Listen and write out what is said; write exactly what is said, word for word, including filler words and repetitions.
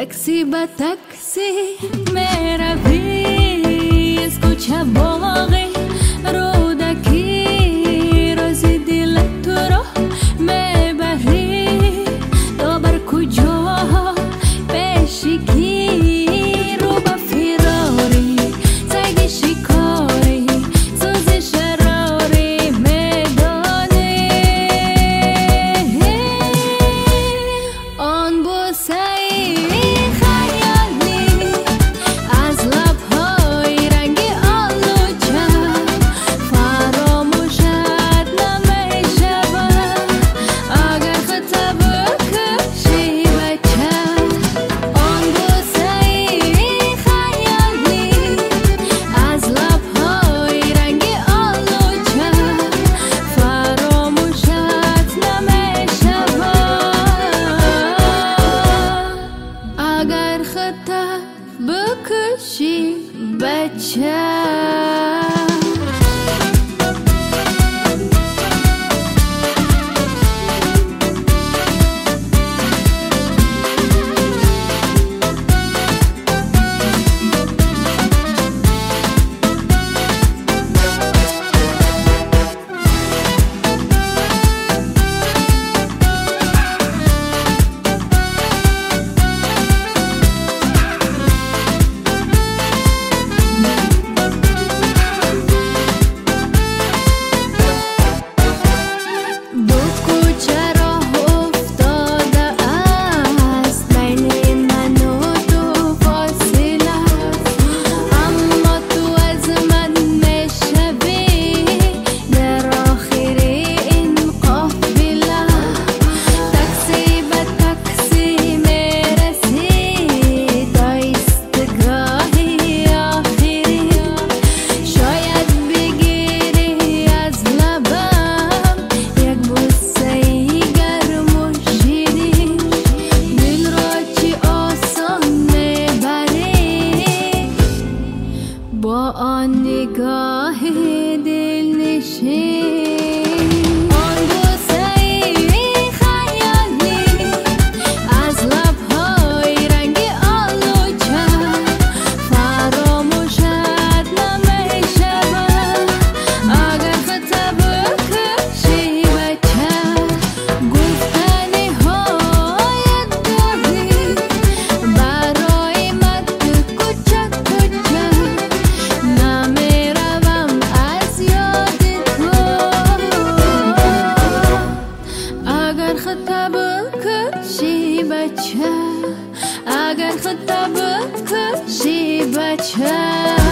टैक्सी ब टैक्सी मेरा भी escucha boge roda ki rozi dil tu ro me bari to bar kujo peshi ki ro ba firari sagi shikari sozi sharari medane on bo sai بکشی بچه با آن نگاه دلنشین آن بوسه خیالی از لب‌های رنگ آلوچه فراموشت نمی‌شود اگر خطا بکشی بچه گفتنی های داری برای من کوچک کوچک اگر خطا بکشی بچه اگر خطا بکشی بچه